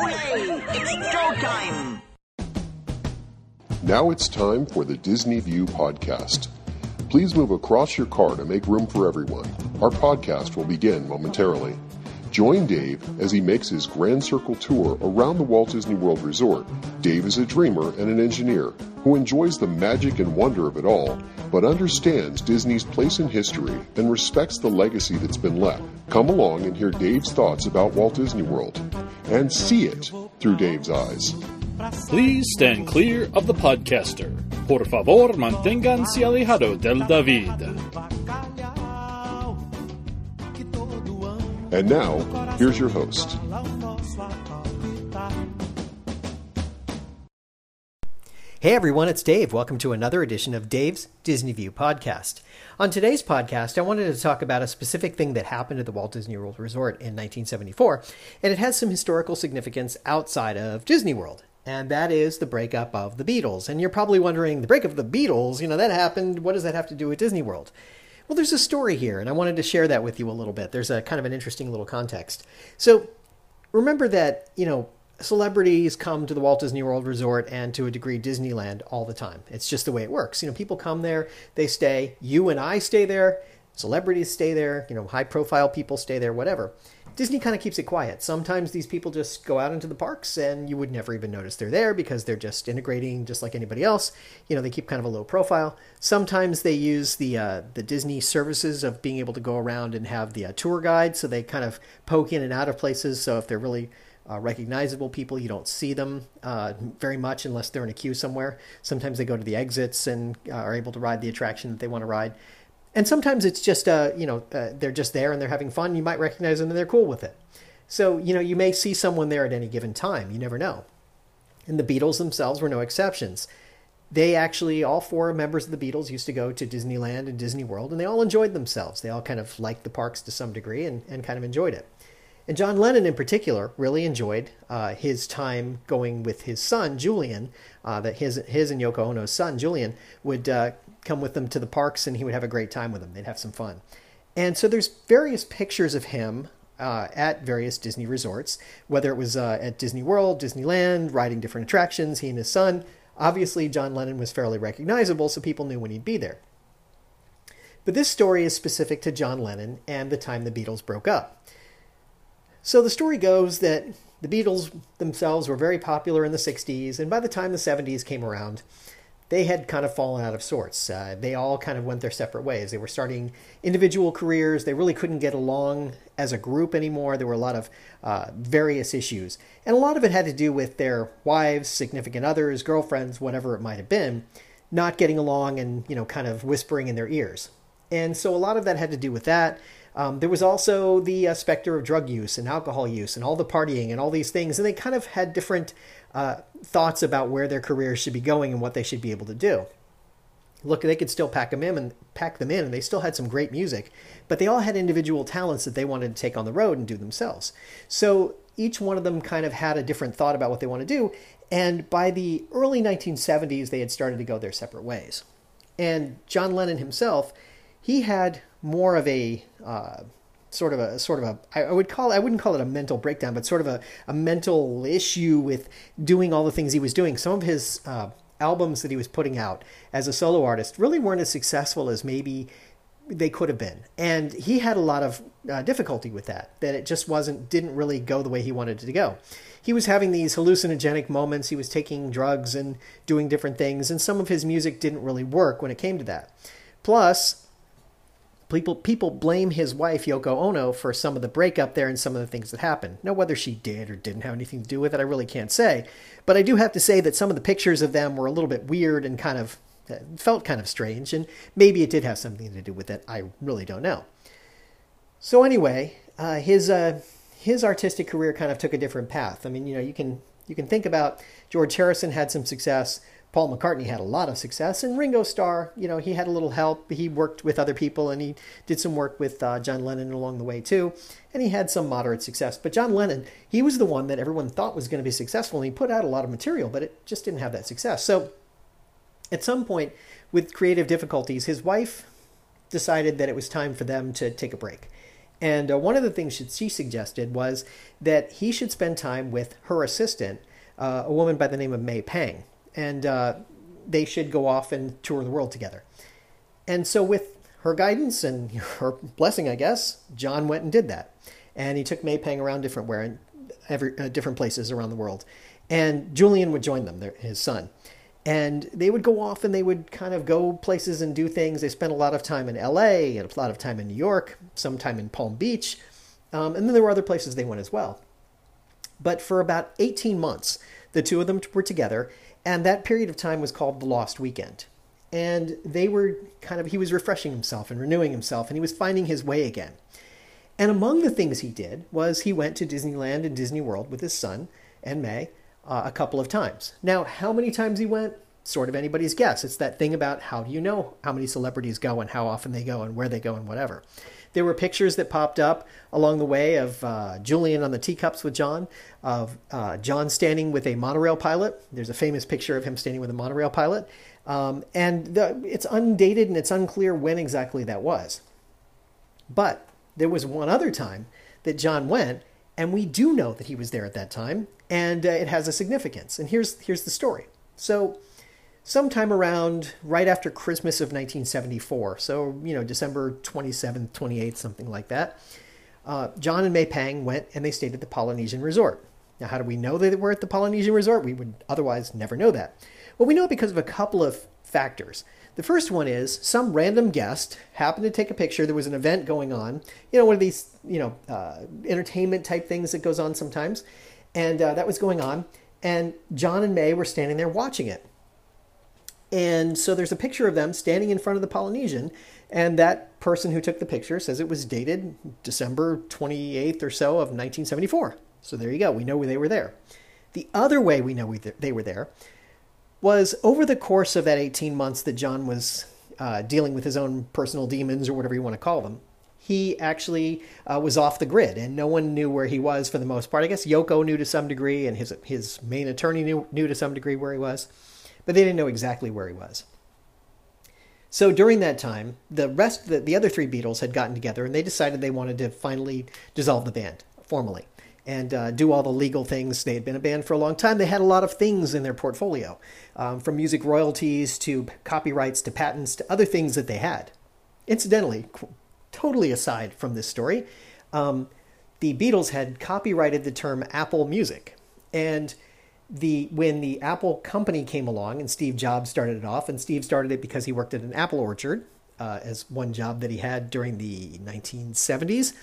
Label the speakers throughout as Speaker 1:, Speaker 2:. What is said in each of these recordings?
Speaker 1: Olé! It's showtime!
Speaker 2: Now it's time for the Disney View podcast. Please move across your car to make room for everyone. Our podcast will begin momentarily. Join Dave as he makes his Grand Circle tour around the Walt Disney World Resort. Dave is a dreamer and an engineer who enjoys the magic and wonder of it all, but understands Disney's place in history and respects the legacy that's been left. Come along and hear Dave's thoughts about Walt Disney World and see it through Dave's eyes.
Speaker 3: Please stand clear of the podcaster. Por favor, manténganse alejado del David.
Speaker 2: And now, here's your host.
Speaker 4: Hey everyone, it's Dave. Welcome to another edition of Dave's Disney View podcast. On today's podcast, I wanted to talk about a specific thing that happened at the Walt Disney World Resort in 1974, and it has some historical significance outside of Disney World. And that is the breakup of the Beatles. And you're probably wondering, the breakup of the Beatles, that happened. What does that have to do with Disney World? Well, there's a story here, and I wanted to share that with you a little bit. There's a kind of an interesting little context. So remember that, celebrities come to the Walt Disney World Resort and to a degree Disneyland all the time. It's just the way it works. People come there, they stay. You and I stay there. Celebrities stay there. High profile people stay there, whatever. Disney kind of keeps it quiet. Sometimes these people just go out into the parks and you would never even notice they're there because they're just integrating just like anybody else. They keep kind of a low profile. Sometimes they use the Disney services of being able to go around and have the tour guide. So they kind of poke in and out of places. So if they're really recognizable people, you don't see them very much unless they're in a queue somewhere. Sometimes they go to the exits and are able to ride the attraction that they want to ride. And sometimes it's just, they're just there and they're having fun. You might recognize them and they're cool with it. So, you may see someone there at any given time. You never know. And the Beatles themselves were no exceptions. They actually, all four members of the Beatles used to go to Disneyland and Disney World, and they all enjoyed themselves. They all kind of liked the parks to some degree and kind of enjoyed it. And John Lennon in particular really enjoyed his time going with his son, Julian, that his and Yoko Ono's son, Julian, would come with them to the parks and he would have a great time with them. They'd have some fun. And so there's various pictures of him at various Disney resorts, whether it was at Disney World, Disneyland, riding different attractions, he and his son. Obviously, John Lennon was fairly recognizable, so people knew when he'd be there. But this story is specific to John Lennon and the time the Beatles broke up. So the story goes that the Beatles themselves were very popular in the 60s, and by the time the 70s came around, they had kind of fallen out of sorts. They all kind of went their separate ways. They were starting individual careers. They really couldn't get along as a group anymore. There were a lot of various issues. And a lot of it had to do with their wives, significant others, girlfriends, whatever it might have been, not getting along and, kind of whispering in their ears. And so a lot of that had to do with that. There was also the specter of drug use and alcohol use and all the partying and all these things. And they kind of had different thoughts about where their careers should be going and what they should be able to do. Look, they could still pack them in, and they still had some great music, but they all had individual talents that they wanted to take on the road and do themselves. So each one of them kind of had a different thought about what they want to do. And by the early 1970s, they had started to go their separate ways. And John Lennon himself, he had more of a sort of a I wouldn't call it a mental breakdown, but sort of a mental issue with doing all the things he was doing. Some of his albums that he was putting out as a solo artist really weren't as successful as maybe they could have been. And he had a lot of difficulty with that it just didn't really go the way he wanted it to go. He was having these hallucinogenic moments. He was taking drugs and doing different things. And some of his music didn't really work when it came to that. Plus, people blame his wife, Yoko Ono, for some of the breakup there and some of the things that happened. Now, whether she did or didn't have anything to do with it, I really can't say. But I do have to say that some of the pictures of them were a little bit weird and kind of felt kind of strange. And maybe it did have something to do with it. I really don't know. So anyway, his artistic career kind of took a different path. I mean, you can think about George Harrison had some success. Paul McCartney had a lot of success, and Ringo Starr, he had a little help. He worked with other people, and he did some work with John Lennon along the way too, and he had some moderate success. But John Lennon, he was the one that everyone thought was going to be successful, and he put out a lot of material, but it just didn't have that success. So at some point, with creative difficulties, his wife decided that it was time for them to take a break. And one of the things that she suggested was that he should spend time with her assistant, a woman by the name of May Pang. And they should go off and tour the world together. And so with her guidance and her blessing, I guess, John went and did that. And he took May Pang around different places around the world. And Julian would join them, his son. And they would go off and they would kind of go places and do things. They spent a lot of time in LA and a lot of time in New York, some time in Palm Beach. And then there were other places they went as well. But for about 18 months, the two of them were together. And that period of time was called the Lost Weekend. And he was refreshing himself and renewing himself, and he was finding his way again. And among the things he did was he went to Disneyland and Disney World with his son and May a couple of times. Now, how many times he went? Sort of anybody's guess. It's that thing about how do you know how many celebrities go and how often they go and where they go and whatever. There were pictures that popped up along the way of Julian on the teacups with John, of John standing with a monorail pilot. There's a famous picture of him standing with a monorail pilot. It's undated and it's unclear when exactly that was. But there was one other time that John went, and we do know that he was there at that time, and it has a significance. And here's the story. So sometime around right after Christmas of 1974, so, December 27th, 28th, something like that, John and May Pang went and they stayed at the Polynesian Resort. Now, how do we know they were at the Polynesian Resort? We would otherwise never know that. Well, we know it because of a couple of factors. The first one is some random guest happened to take a picture. There was an event going on, one of these, entertainment type things that goes on sometimes. And that was going on. And John and May were standing there watching it. And so there's a picture of them standing in front of the Polynesian. And that person who took the picture says it was dated December 28th or so of 1974. So there you go. We know they were there. The other way we know they were there was over the course of that 18 months that John was dealing with his own personal demons or whatever you want to call them. He actually was off the grid and no one knew where he was for the most part. I guess Yoko knew to some degree and his main attorney knew to some degree where he was, but they didn't know exactly where he was. So during that time, the other three Beatles had gotten together and they decided they wanted to finally dissolve the band formally and do all the legal things. They had been a band for a long time. They had a lot of things in their portfolio, from music royalties to copyrights to patents to other things that they had. Incidentally, totally aside from this story, the Beatles had copyrighted the term Apple Music. And when the Apple company came along and Steve Jobs started it off, and Steve started it because he worked at an apple orchard as one job that he had during the 1970s,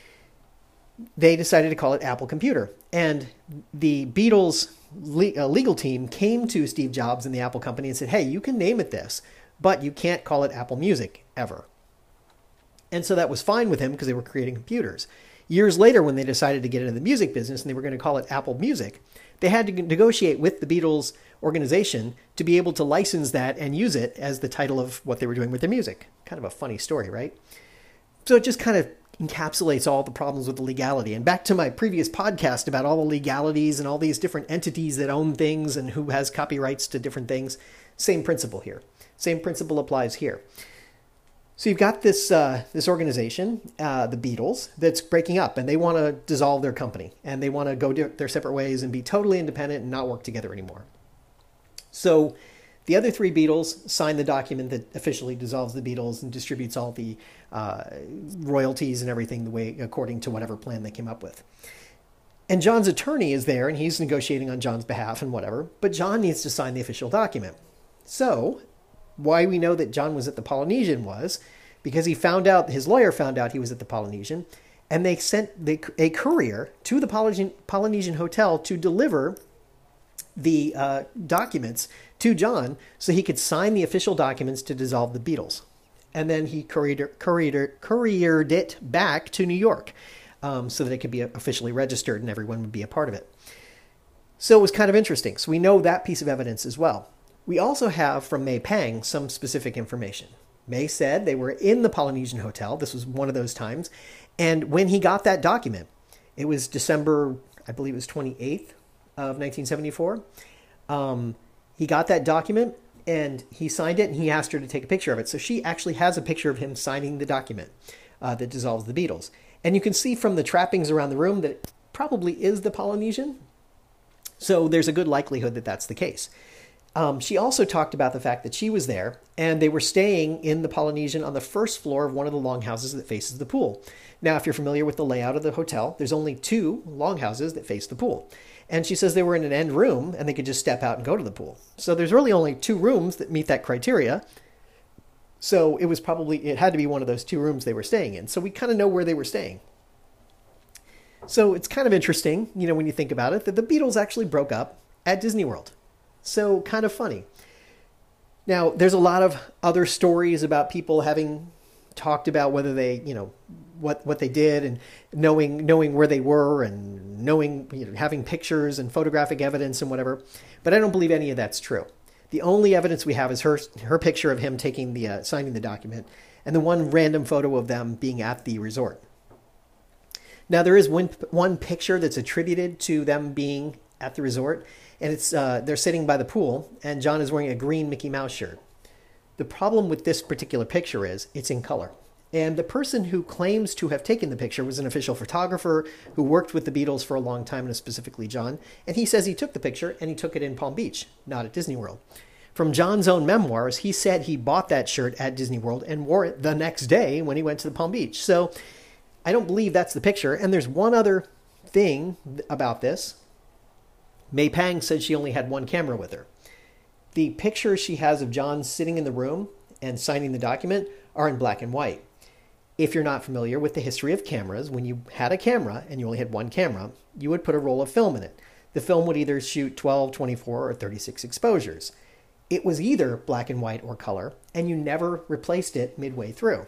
Speaker 4: they decided to call it Apple Computer. And the Beatles legal team came to Steve Jobs and the Apple company and said, hey, you can name it this, but you can't call it Apple Music ever. And so that was fine with him because they were creating computers. Years later, when they decided to get into the music business and they were going to call it Apple Music, they had to negotiate with the Beatles organization to be able to license that and use it as the title of what they were doing with their music. Kind of a funny story, right? So it just kind of encapsulates all the problems with the legality. And back to my previous podcast about all the legalities and all these different entities that own things and who has copyrights to different things. Same principle here. Same principle applies here. So you've got this organization, the Beatles, that's breaking up, and they want to dissolve their company, and they want to go their separate ways and be totally independent and not work together anymore. So the other three Beatles sign the document that officially dissolves the Beatles and distributes all the royalties and everything according to whatever plan they came up with. And John's attorney is there, and he's negotiating on John's behalf and whatever, but John needs to sign the official document. So why we know that John was at the Polynesian was because his lawyer found out he was at the Polynesian, and they sent a courier to the Polynesian Hotel to deliver the documents to John so he could sign the official documents to dissolve the Beatles. And then he couriered it back to New York so that it could be officially registered and everyone would be a part of it. So it was kind of interesting. So we know that piece of evidence as well. We also have from May Pang some specific information. May said they were in the Polynesian Hotel. This was one of those times. And when he got that document, it was December, I believe it was 28th of 1974. He got that document and he signed it and he asked her to take a picture of it. So she actually has a picture of him signing the document that dissolves the Beatles. And you can see from the trappings around the room that it probably is the Polynesian. So there's a good likelihood that that's the case. She also talked about the fact that she was there and they were staying in the Polynesian on the first floor of one of the longhouses that faces the pool. Now, if you're familiar with the layout of the hotel, there's only 2 longhouses that face the pool. And she says they were in an end room and they could just step out and go to the pool. So there's really only 2 rooms that meet that criteria. So it had to be one of those 2 rooms they were staying in. So we kind of know where they were staying. So it's kind of interesting, when you think about it, that the Beatles actually broke up at Disney World. So kind of funny. Now, there's a lot of other stories about people having talked about whether they, what they did and knowing where they were and knowing, having pictures and photographic evidence and whatever. But I don't believe any of that's true. The only evidence we have is her picture of him taking signing the document and the one random photo of them being at the resort. Now, there is one picture that's attributed to them being at the resort, and it's they're sitting by the pool, and John is wearing a green Mickey Mouse shirt. The problem with this particular picture is it's in color. And the person who claims to have taken the picture was an official photographer who worked with the Beatles for a long time, and specifically John. And he says he took the picture, and he took it in Palm Beach, not at Disney World. From John's own memoirs, he said he bought that shirt at Disney World and wore it the next day when he went to the Palm Beach. So I don't believe that's the picture. And there's one other thing about this. May Pang said she only had one camera with her. The pictures she has of John sitting in the room and signing the document are in black and white. If you're not familiar with the history of cameras, when you had a camera and you only had one camera, you would put a roll of film in it. The film would either shoot 12, 24, or 36 exposures. It was either black and white or color, and you never replaced it midway through.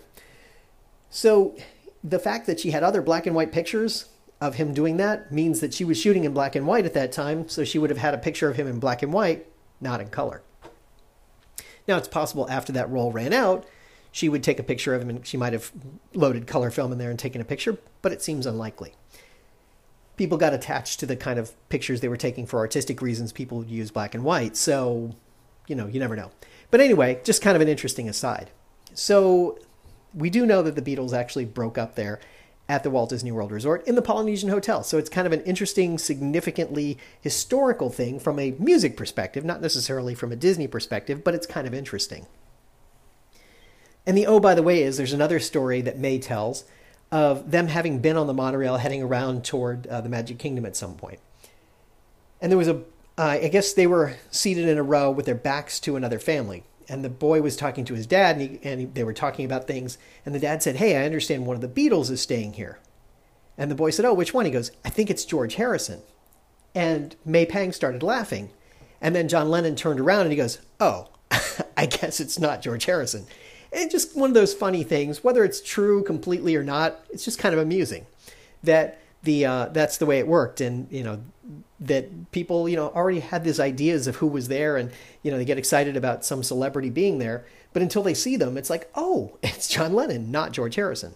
Speaker 4: So the fact that she had other black and white pictures of him doing that means that she was shooting in black and white at that time, so she would have had a picture of him in black and white, not in color. Now, it's possible after that roll ran out, she would take a picture of him and she might have loaded color film in there and taken a picture, but it seems unlikely. People got attached to the kind of pictures they were taking for artistic reasons. People would use black and white, so, you never know. But anyway, just kind of an interesting aside. So we do know that the Beatles actually broke up there at the Walt Disney World Resort in the Polynesian Hotel. So it's kind of an interesting, significantly historical thing from a music perspective, not necessarily from a Disney perspective, but it's kind of interesting. And by the way, there's another story that May tells of them having been on the monorail heading around toward the Magic Kingdom at some point. And there was I guess they were seated in a row with their backs to another family. And the boy was talking to his dad, and they were talking about things. And the dad said, "Hey, I understand one of the Beatles is staying here." And the boy said, "Oh, which one?" He goes, "I think it's George Harrison." And May Pang started laughing. And then John Lennon turned around and he goes, "Oh, I guess it's not George Harrison." And just one of those funny things, whether it's true completely or not, it's just kind of amusing that that's the way it worked. And, that people, already had these ideas of who was there, and, they get excited about some celebrity being there. But until they see them, it's like, oh, it's John Lennon, not George Harrison.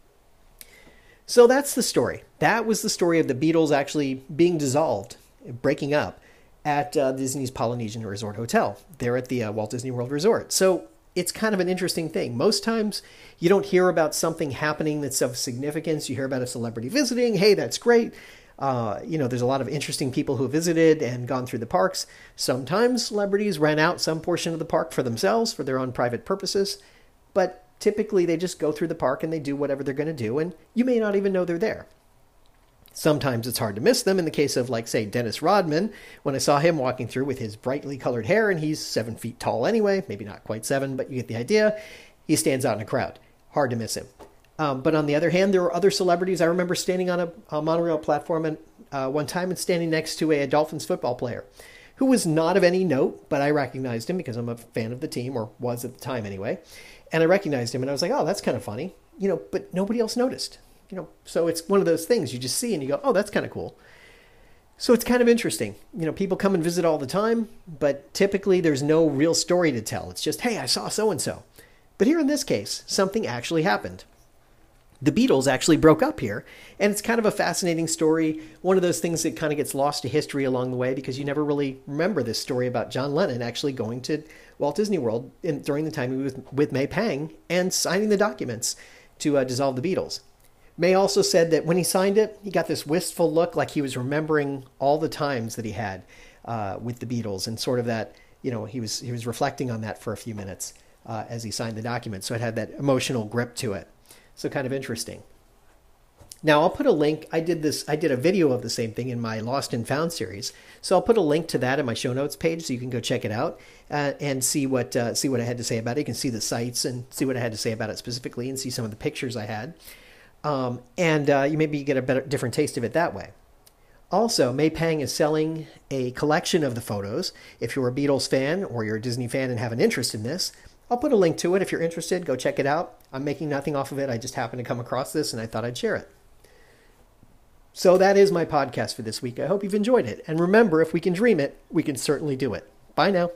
Speaker 4: So that's the story. That was the story of the Beatles actually being dissolved, breaking up at Disney's Polynesian Resort Hotel there at the Walt Disney World Resort. So it's kind of an interesting thing. Most times you don't hear about something happening that's of significance. You hear about a celebrity visiting. Hey, that's great. There's a lot of interesting people who visited and gone through the parks. Sometimes celebrities rent out some portion of the park for themselves, for their own private purposes. But typically they just go through the park and they do whatever they're going to do, and you may not even know they're there. Sometimes it's hard to miss them. In the case of, say, Dennis Rodman, when I saw him walking through with his brightly colored hair, and he's 7 feet tall anyway, maybe not quite 7, but you get the idea. He stands out in a crowd. Hard to miss him. But on the other hand, there were other celebrities. I remember standing on a monorail platform one time and standing next to a Dolphins football player who was not of any note, but I recognized him because I'm a fan of the team, or was at the time anyway. And I recognized him, and I was like, oh, that's kind of funny, but nobody else noticed. So it's one of those things you just see and you go, oh, that's kind of cool. So it's kind of interesting. People come and visit all the time, but typically there's no real story to tell. It's just, hey, I saw so-and-so. But here in this case, something actually happened. The Beatles actually broke up here, and it's kind of a fascinating story. One of those things that kind of gets lost to history along the way, because you never really remember this story about John Lennon actually going to Walt Disney World during the time he was with May Pang and signing the documents to dissolve the Beatles. May also said that when he signed it, he got this wistful look like he was remembering all the times that he had with the Beatles, and sort of that, he was reflecting on that for a few minutes as he signed the document. So it had that emotional grip to it. So kind of interesting. Now I'll put a link. I did a video of the same thing in my Lost and Found series. So I'll put a link to that in my show notes page so you can go check it out and see what I had to say about it. You can see the sites and see what I had to say about it specifically and see some of the pictures I had. You maybe get a different taste of it that way. Also, May Pang is selling a collection of the photos. If you're a Beatles fan or you're a Disney fan and have an interest in this, I'll put a link to it. If you're interested, go check it out. I'm making nothing off of it. I just happened to come across this and I thought I'd share it. So that is my podcast for this week. I hope you've enjoyed it. And remember, if we can dream it, we can certainly do it. Bye now.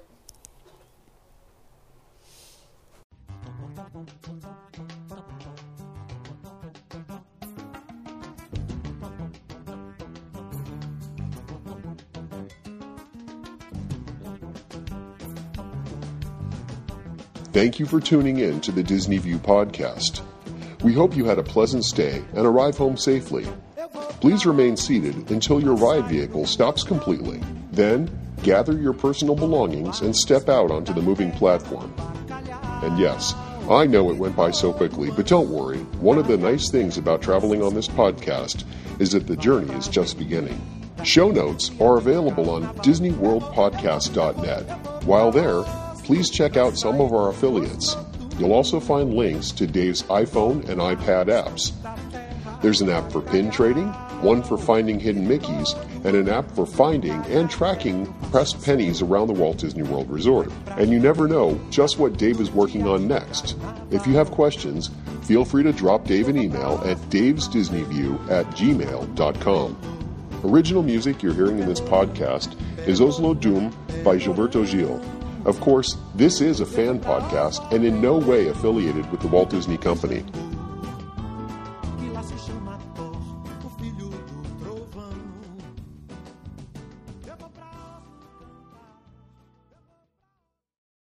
Speaker 2: Thank you for tuning in to the Disney View podcast. We hope you had a pleasant stay and arrive home safely. Please remain seated until your ride vehicle stops completely. Then, gather your personal belongings and step out onto the moving platform. And yes, I know it went by so quickly, but don't worry. One of the nice things about traveling on this podcast is that the journey is just beginning. Show notes are available on DisneyWorldPodcast.net. While there, please check out some of our affiliates. You'll also find links to Dave's iPhone and iPad apps. There's an app for pin trading, one for finding hidden Mickeys, and an app for finding and tracking pressed pennies around the Walt Disney World Resort. And you never know just what Dave is working on next. If you have questions, feel free to drop Dave an email at davesdisneyview@gmail.com. Original music you're hearing in this podcast is Oslo Doom by Gilberto Gil. Of course, this is a fan podcast and in no way affiliated with the Walt Disney Company.